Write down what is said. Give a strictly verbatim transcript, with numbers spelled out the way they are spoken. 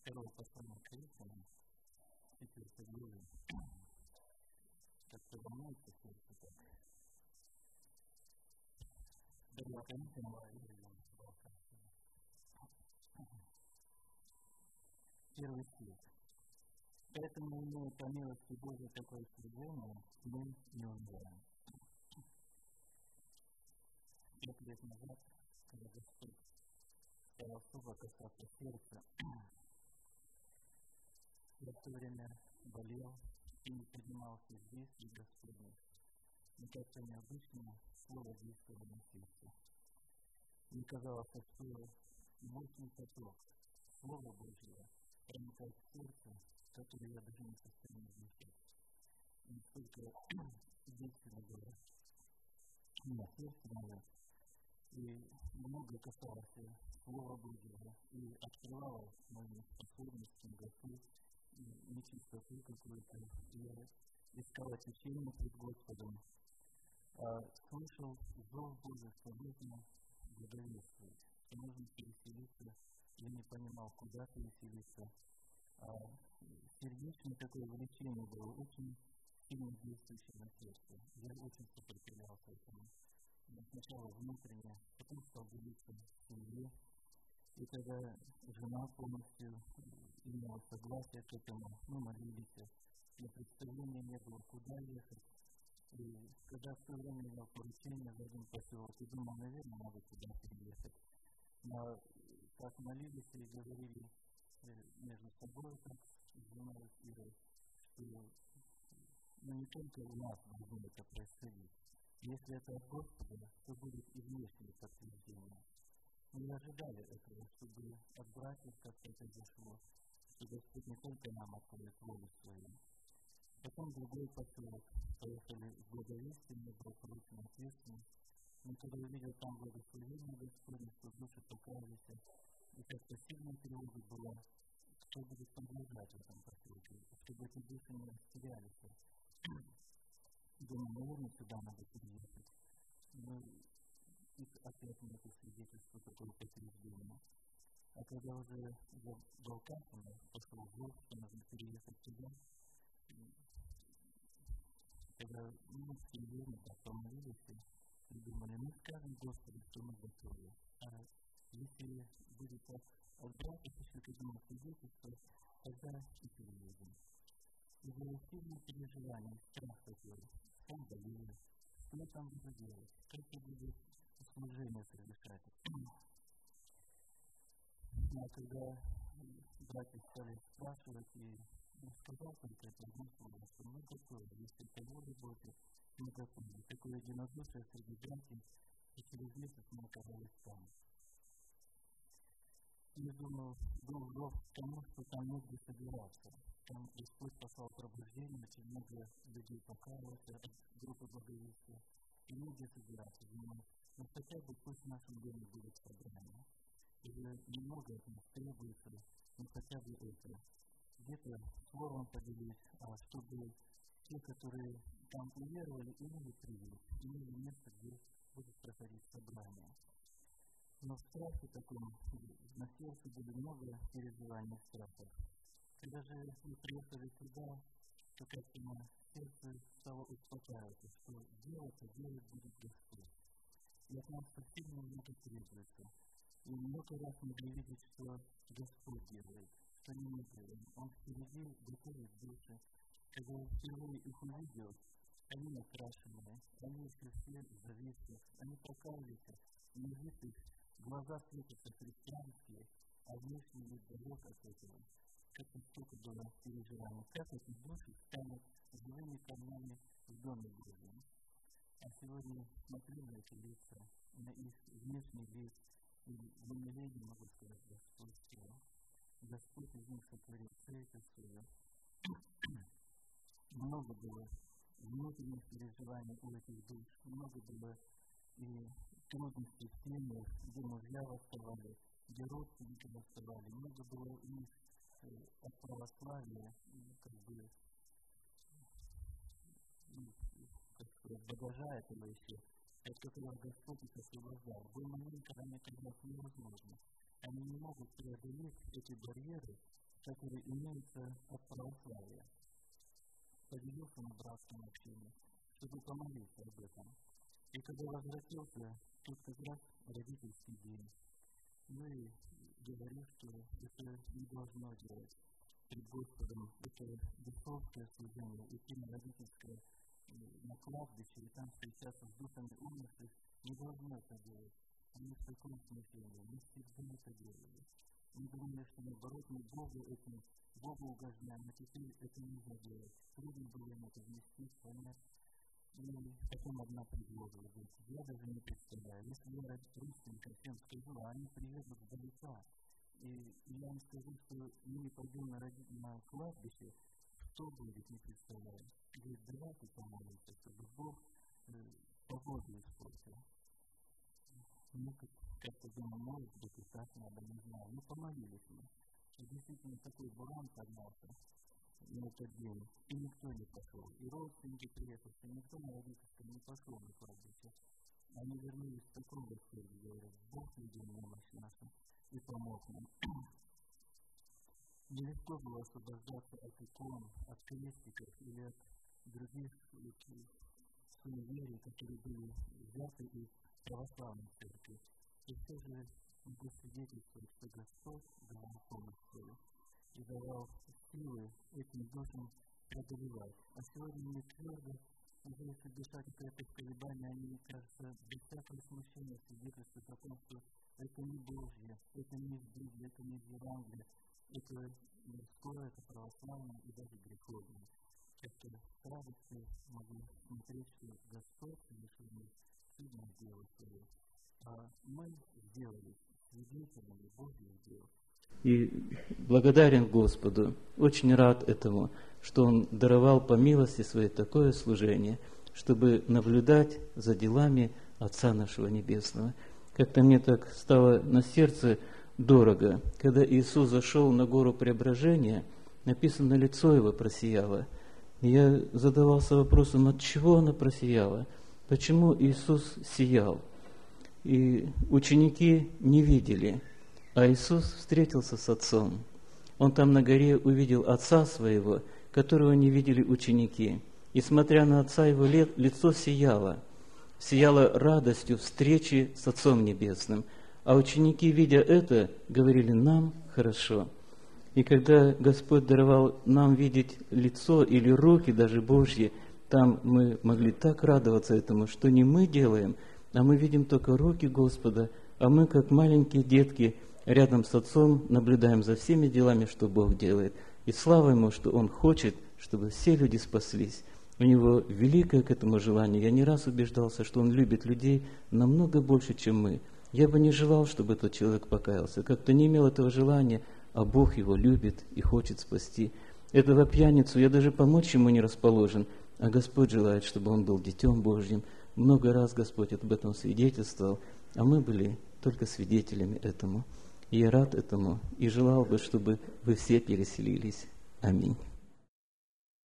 Первое послание к Коринфянам, четвёртой главы, как-то волнуется сердце так. Первое Коринфянам, первый стих. Поэтому, имея по милости Божией такое служение, мы не умираем. Пять лет назад, когда Господь стал особо касаться сердца, я в то время болел и не поднимался здесь и Господне. Но как-то необычно слово действовало на сердце. Мне казалось, что мощный поток Слова Божьего проникает в сердце, которое я даже не в состоянии звучать. Насколько действенно было на сердце мое, и много касалось Слова Божьего, и открывало мои способности, наготу, нечистоту какую-то. Я искал очищение пред Господом, а слышал зов Божий, что нужно благовествовать, что нужно переселиться. Я не понимал, куда переселиться. А сердечное такое влечение было очень сильно действующее на сердце. Я очень сопротивлялся этому. Сначала внутренне, потом стал делиться в семье. И когда жена полностью имела согласие к этому, мы молились, но представления не было, куда ехать. И когда в то время имел поручение в один поселок, и думал, наверное, надо туда переехать. Но как молились и говорили между собой, как с женой Ирой, что ну, не только у нас должно это происходить. Если это от Господа, то будет и внешнее подтверждение. Мы ожидали этого, чтобы от братьев как-то произошло, что Господь не только нам откроет волю свою. Потом другой поселок, поехали в благовестие, мне было поручено ответственность. Но когда увидел там благословение Господне, что души покаялись, и как-то сильная тревога была, кто будет продолжать в этом поселке, чтобы эти души не растерялись. Думаю, наверное, сюда надо переехать. Но их опять нет свидетельства такого подтверждения. А когда уже за Балканами пошел зов, что нужно переехать туда, когда мы в семье так помолились и думали, мы скажем Господу, что мы готовы. А если будет так от братьев еще к этому свидетельству, тогда и переедем. И было сильное переживание, страх такой, там болели, что я там буду делать, как я буду служение совершать. А когда братья стали спрашивать, и сказал только это одно слово, что мы готовы, если это воля Божья, мы готовы. Такое единодушие среди братьев, и через месяц мы оказались там. Я думал, был зов к тому, что там негде собираться. Там Господь послал пробуждение, очень много людей покаялось от группы благовестия. И негде собираться. Думаю, но хотя бы пусть в нашем доме будет собрание. Уже немного от нас требуется, но хотя бы это. Где-то словом поделить, а чтобы те, которые там уверовали, имели привет, имели место, где будет проходить собрание. Но в страхе таком, на сердце были много переживаний страхов. Когда же мы приехали туда, то как-то на сердце стало успокаиваться, что делать-то делать будет Господь. И от нас сильно много требуется. И много раз могли видеть, что Господь делает, что не мы делаем. Он впереди готовит души. Когда я впервые их увидел, они накрашенные, они еще все в завесах, они покаялись, на вид их глаза светятся христианские, а внешний вид далек от этого. Как столько было переживаний, как эти души станут живыми камнями в Доме Божьем. А сегодня смотрю на эти лица, на их внешний вид, и в умилении могу сказать, Господь сделал. Господь из них сотворил церковь свою. Много было внутренних переживаний у этих душ, много было и трудностей в семьях, где мужья восставали, где родственники восставали, много было у них от православия, как бы, как сказать, багажа этого еще, от которого Господь их освобождал. Был момент, когда мне казалось невозможно. Они не могут преодолеть эти барьеры, который имеется от православия. Поделился на братском общении, чтобы помолиться об этом. И когда возвратился, тут как раз родительский день. Ну и говорил, что это не должно делать перед Господом. Это духовное служение, идти на родительское, на кладбище, и там встречаться с духами умерших, не должно это делать. Они в таком смысле не всегда это делали. Мы думали, что наоборот мы Богу этим, Богу угождаем, а теперь это нужно делать. Трудно было им это вместить, понять. И потом одна предложила, говорит, я даже не представляю, если я родственникам всем скажу, а они приедут сдалека, и я им скажу, что мы не пойдем на, роди... на кладбище, что будет, не представляю. Говорит, давайте помолимся, чтобы Бог э, погоду испортил. Ну, как-то думаю, может быть, и так надо, не знаю. Ну, помолились мы. И действительно такой буран поднялся на этот день, и никто не пошел. И родственники приехали, никто на родительском не пошел на кладбище. Они вернулись в таком восторге, говорят, Бог видел немощь нашу и помог нам. Нелегко было освобождаться от икон, от крестиков или от других суеверий, которые были взяты из православной церкви. И все же могу свидетельствовать, что Господь давал помощь свою и давал силы этим душам преодолевать. А сегодня мне твердо, уже если дышать какое-то колебание, они, кажется, без всякого смущения свидетельствуют о том, что это не Божье, это не из Библии, это не из Евангелия, это мирское, это православное и даже греховное. Как-то с радостью могу смотреть, что Господь совершил чудное дело свое, а мы сделали свидетелями Божьих дел. И благодарен Господу, очень рад этому, что Он даровал по милости Своей такое служение, чтобы наблюдать за делами Отца нашего Небесного. Как-то мне так стало на сердце дорого, когда Иисус зашел на гору Преображения, написано, лицо Его просияло. И я задавался вопросом, от чего оно просияло, почему Иисус сиял. И ученики не видели, а Иисус встретился с Отцом. Он там на горе увидел Отца Своего, которого не видели ученики. И, смотря на Отца Его, лицо сияло, сияло радостью встречи с Отцом Небесным. А ученики, видя это, говорили, нам хорошо. И когда Господь даровал нам видеть лицо или руки даже Божьи, там мы могли так радоваться этому, что не мы делаем, а мы видим только руки Господа, а мы, как маленькие детки, рядом с Отцом наблюдаем за всеми делами, что Бог делает. И слава Ему, что Он хочет, чтобы все люди спаслись. У Него великое к этому желание. Я не раз убеждался, что Он любит людей намного больше, чем мы. Я бы не желал, чтобы этот человек покаялся. Как-то не имел этого желания, а Бог его любит и хочет спасти. Этого пьяницу я даже помочь ему не расположен, а Господь желает, чтобы он был Детем Божьим. Много раз Господь об этом свидетельствовал, а мы были только свидетелями этому. И я рад этому и желал бы, чтобы вы все переселились. Аминь.